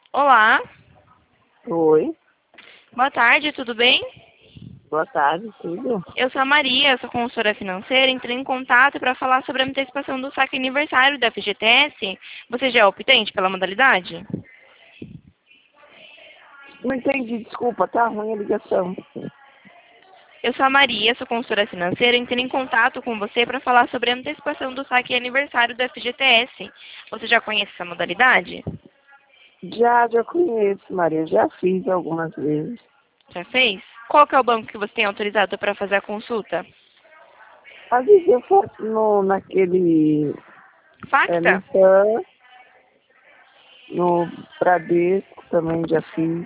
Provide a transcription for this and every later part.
Olá, Oi, boa tarde, tudo bem? boa tarde, tudo? Eu sou a Maria, sou consultora financeira, entrei em contato para falar sobre a antecipação do saque aniversário da FGTS. Você já é optante pela modalidade? Não entendi, desculpa, tá ruim a ligação. Eu sou a Maria, sou consultora financeira, entrei em contato com você para falar sobre a antecipação do saque aniversário da FGTS. Você já conhece essa modalidade? Já conheço, Maria, já fiz algumas vezes. Já fez? Qual que é o banco que você tem autorizado para fazer a consulta? Às vezes eu faço naquele, no Facta? PAN, no Bradesco também já fiz.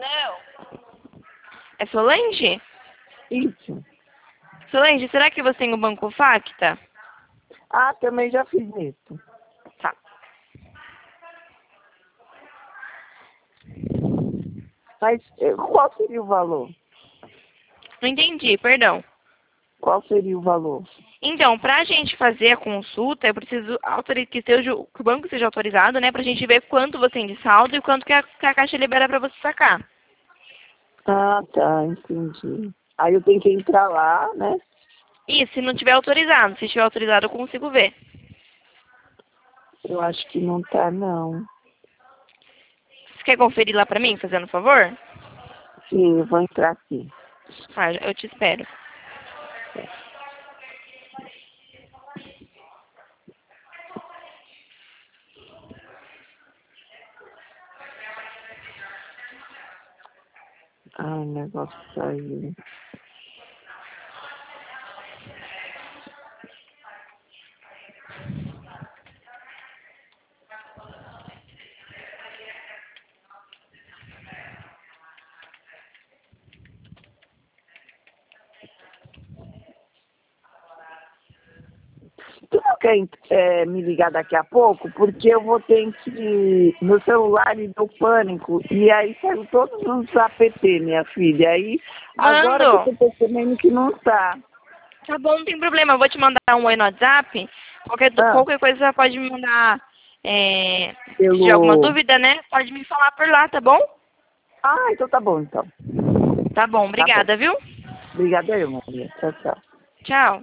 É Solange? Isso. Solange, será que você tem o banco Facta? Ah, também já fiz isso. Tá. Mas qual seria o valor? Não entendi, perdão. Qual seria o valor? Então, para a gente fazer a consulta, eu preciso que o banco seja autorizado, né? Para a gente ver quanto você tem de saldo e quanto que a Caixa libera para você sacar. Ah, tá, entendi. Aí eu tenho que entrar lá, né? E se não tiver autorizado, se estiver autorizado, eu consigo ver. Eu acho que não tá, não. Você quer conferir lá para mim, fazendo um favor? Sim, eu vou entrar aqui. Ah, eu te espero. Ai, o negócio saiu. Tu não quer me ligar daqui a pouco? Porque eu vou ter que... Meu celular me deu pânico. E aí saiu todos os apt, minha filha. Aí, agora que eu Mando. tô percebendo que não tá. Tá bom, não tem problema. Eu vou te mandar um oi no WhatsApp. Ah, Qualquer coisa você pode me mandar. Se tiver alguma pelo... dúvida, né? Pode me falar por lá, tá bom? Ah, então tá bom, então. Tá bom, Tá bom. obrigada, viu? Obrigada aí, Maria. Tchau, tchau. Tchau.